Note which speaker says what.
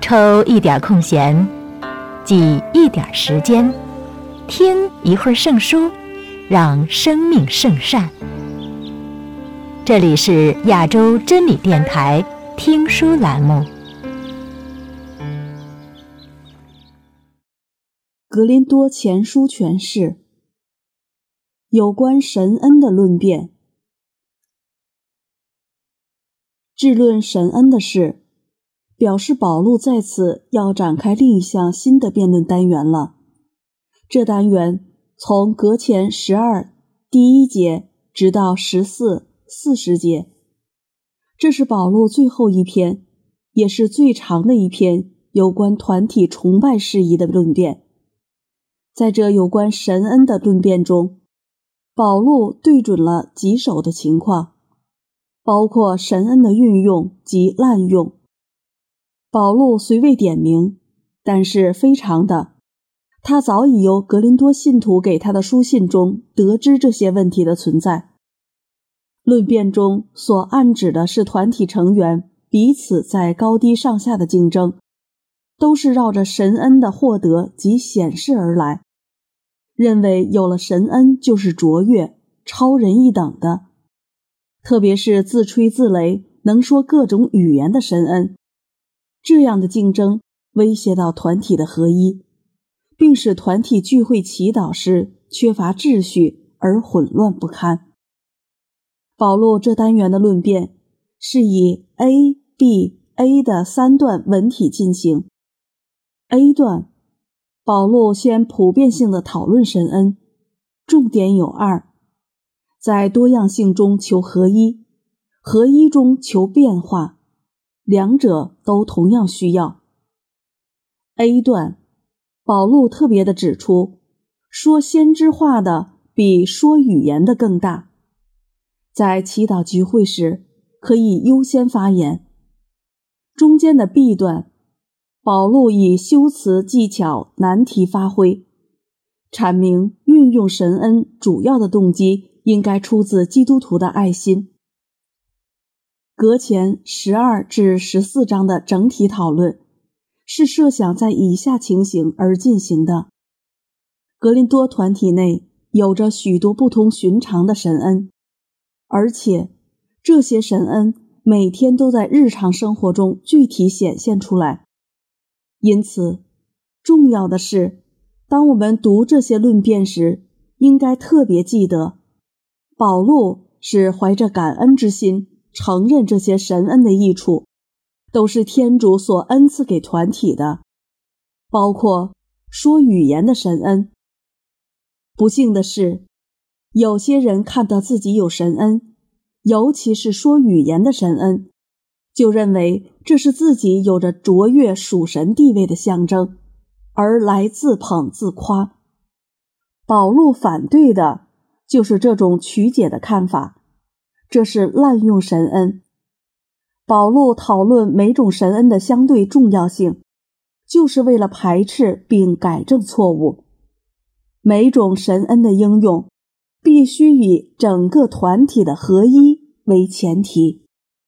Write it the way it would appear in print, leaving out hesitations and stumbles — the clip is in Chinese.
Speaker 1: 抽一点空闲，挤一点时间，听一会儿圣书，让生命圣善。这里是亚洲真理电台听书栏目。
Speaker 2: 格林多前书全释，有关神恩的论辩。治论神恩的事，表示保禄在此要展开另一项新的辩论单元了。这单元从格前12第1节直到14、40节，这是保禄最后一篇，也是最长的一篇有关团体崇拜事宜的论辩。在这有关神恩的论辩中，保禄对准了棘手的情况，包括神恩的运用及滥用。保禄虽未点名，但是非常的，他早已由格林多信徒给他的书信中得知这些问题的存在。论辩中所暗指的是团体成员彼此在高低上下的竞争，都是绕着神恩的获得及显示而来，认为有了神恩就是卓越、超人一等的，特别是自吹自擂、能说各种语言的神恩。这样的竞争威胁到团体的合一，并使团体聚会祈祷时缺乏秩序而混乱不堪。保禄这单元的论辩是以 A、B、A 的3段文体进行。A 段，保禄先普遍性的讨论神恩，重点有2：在多样性中求合一，合一中求变化，两者都同样需要。A 段，保禄特别地指出，说先知话的比说语言的更大。在祈祷聚会时，可以优先发言。中间的 B 段，保禄以修辞技巧难题发挥，阐明运用神恩主要的动机应该出自基督徒的爱心。格前12至14章的整体讨论是设想在以下情形而进行的：格林多团体内有着许多不同寻常的神恩，而且这些神恩每天都在日常生活中具体显现出来。因此，重要的是，当我们读这些论辩时，应该特别记得，保禄是怀着感恩之心承认这些神恩的益处，都是天主所恩赐给团体的，包括说语言的神恩。不幸的是，有些人看到自己有神恩，尤其是说语言的神恩，就认为这是自己有着卓越属神地位的象征，而来自捧自夸。保禄反对的就是这种曲解的看法，这是滥用神恩。保禄讨论每种神恩的相对重要性，就是为了排斥并改正错误。每种神恩的应用必须以整个团体的合一为前提。